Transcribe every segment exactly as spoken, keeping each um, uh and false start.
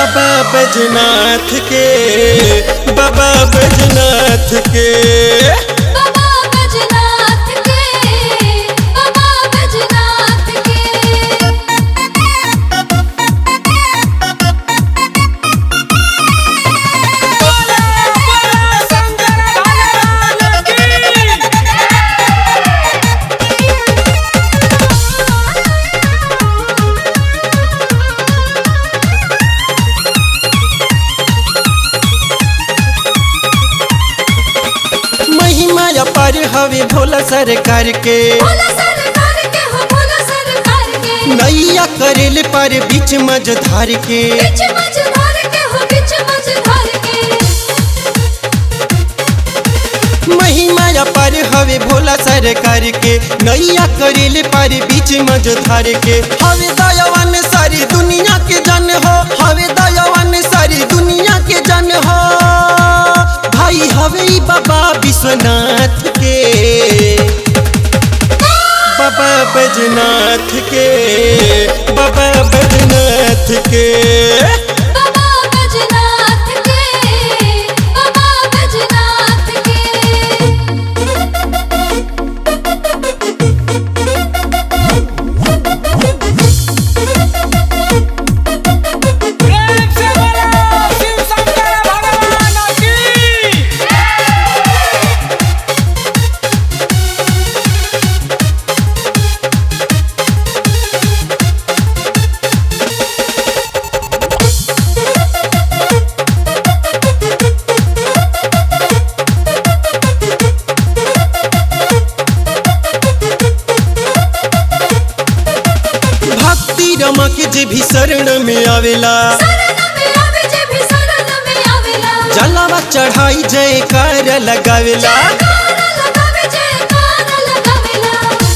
बाबा बैजनाथ के, बाबा बैजनाथ के, बाबा बैजनाथ के, बाबा बैजनाथ के। महिमा अपार हवे भोला सरकार के, भोला सरकार के हो, भोला सरकार के। नैया करेले पर बीच मझधार के, बीच मझधार के हो, बीच मझधार के। महिमा अपार हवे भोला सरकार के, नैया करेले पर बीच मझधार के। हवे दयावान सारी दुनिया के जन हो, हवे दयावान सारी दुनिया के जन हो। भाई हवे ई बाबा विश्वनाथ के, बाबा बैजनाथ के, बाबा बैजनाथ के, बाबा बैजनाथ के, बाबा बैजनाथ के। प्रेम से बोलो शिव शंकर भगवान की। भक्ति रमा के जे भी शरण में आवेला, शरण में आवे जे भी शरण में आवेला। जलावा चढ़ाई जयकार लगावेला। जयकारा लगावे, जयकारा लगावेला।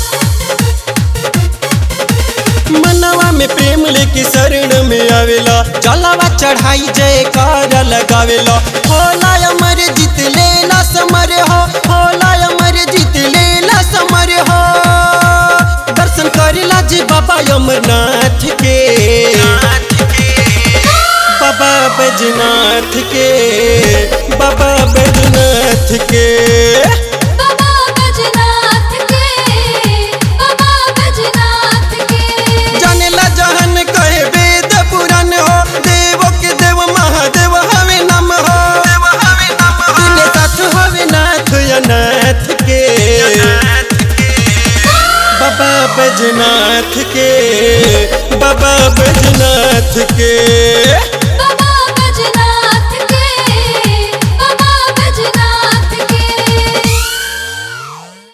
मनवा में प्रेम लेके शरण में आवेला, जलावा चढ़ाई जयकार लगावेला। होला अमर जीत लेला समर हो, होला अमर जीत लेला समर हो। दर्शन करेला जी बाबा अमरनाथ के, बाबा बैजनाथ के, बाबा बैजनाथ के, बाबा बैजनाथ के, बाबा बैजनाथ के। जानेला जहन कहे वेद पुराण हो। देवो के देव महादेव हवे नाम हो, दिने साथ हवे नाथ अनाथ के, बाबा बैजनाथ के, बाबा बैजनाथ के।